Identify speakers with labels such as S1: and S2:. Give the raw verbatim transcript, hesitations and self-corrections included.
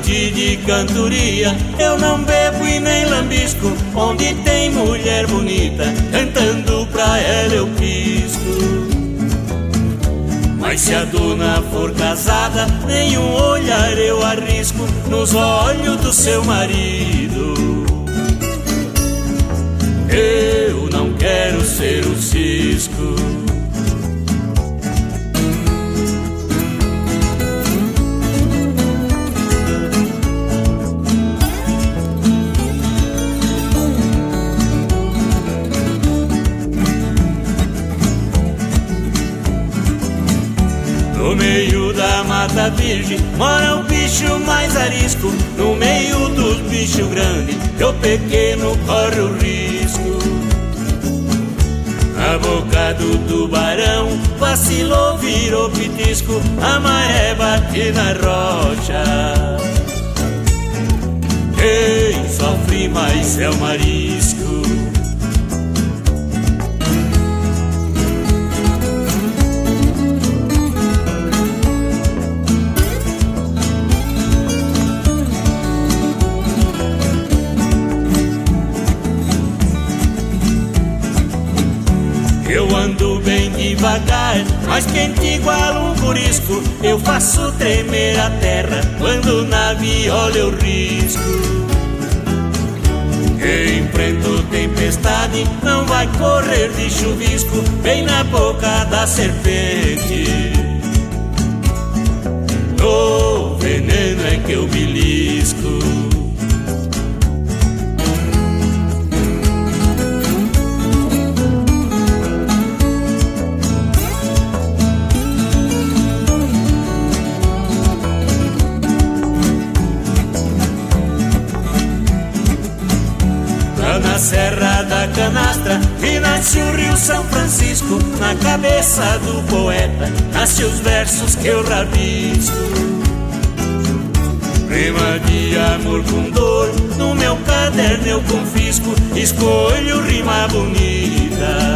S1: noite de cantoria eu não bebo e nem lambisco. Onde tem mulher bonita cantando pra ela eu pisco. Mas se a dona for casada, nenhum olhar eu arrisco nos olhos do seu marido. Eu não quero ser o cisco. No meio da mata virgem mora o bicho mais arisco. No meio dos bichos grandes eu pequeno corre o risco. Na boca do tubarão vacilou, virou pitisco. A maré bate na rocha. Quem sofre mais é o marisco. Eu ando bem devagar, mas quente igual um corisco. Eu faço tremer a terra quando na viola eu risco. Quem enfrentou tempestade não vai correr de chuvisco bem na boca da serpente. No veneno é que eu belisco. Na Serra da Canastra e nasce o Rio São Francisco. Na cabeça do poeta nasce os versos que eu rabisco. Rima de amor com dor no meu caderno eu confisco. Escolho rima bonita